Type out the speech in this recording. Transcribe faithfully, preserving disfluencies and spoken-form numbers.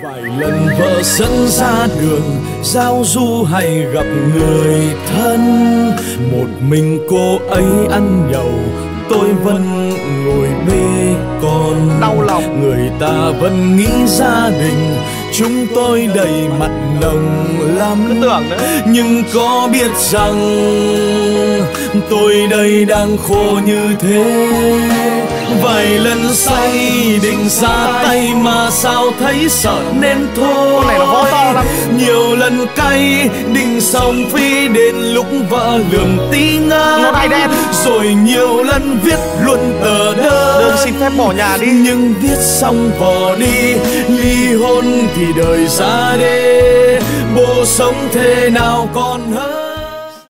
Vài lần vợ dẫn ra đường giao du hay gặp người thân, một mình cô ấy ăn nhậu, tôi vẫn ngồi bê con. Đau lòng. Người ta vẫn nghĩ gia đình chúng tôi đầy mặt nồng lắm. Cứ tưởng nữa. Nhưng có biết rằng tôi đây đang khổ như thế. Vài lần say định ra tay mà sao thấy sợ nên thôi. Con này là võ to lắm. Nhiều lần cay định sống phi đến lúc vợ lường tí ngã. Nó đai đen. Rồi nhiều lần viết luôn tờ đơn Đơn xin phép bỏ nhà đi. Nhưng viết xong bỏ đi, ly hôn thì đời ra đê. Bố sống thế nào còn hơn.